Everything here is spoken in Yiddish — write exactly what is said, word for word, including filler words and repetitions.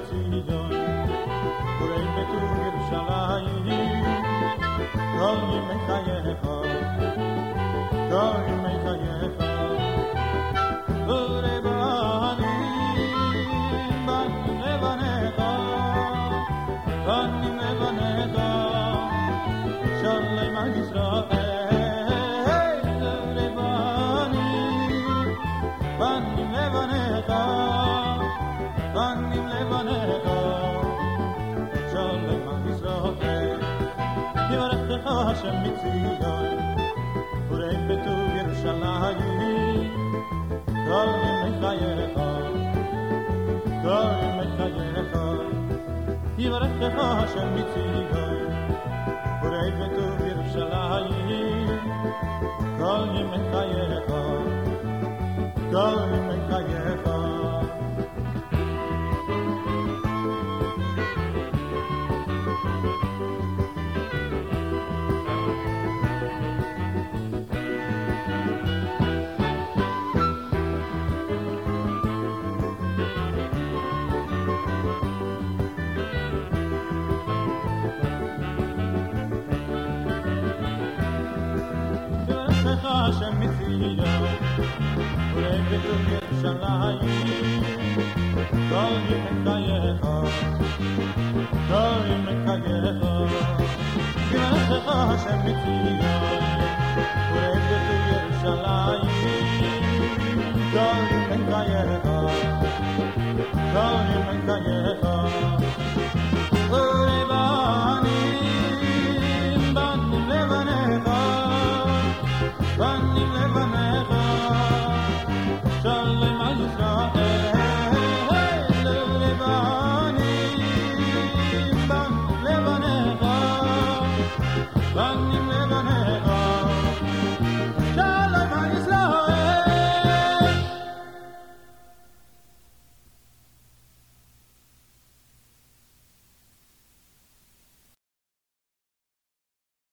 מציון וראה בטוב ירושלים כל ימי חייך כל ימי חייך וראה בנים בנים לבניך בנים לבניך שלום על ישראל וראה בנים בנים לבניך בנים לבניך שלום על ישראל יברכך השם מציון וראה בטוב ירושלים כל ימי חייך כל ימי חייך יברכך השם מציון וראה בטוב ירושלים כל ימי חייך כל ימי חייך השם מציון וראה בטוב ירושלים כל ימי חייך כל ימי חייך יברכך השם מציון וראה בטוב ירושלים כל ימי חייך כל ימי חייך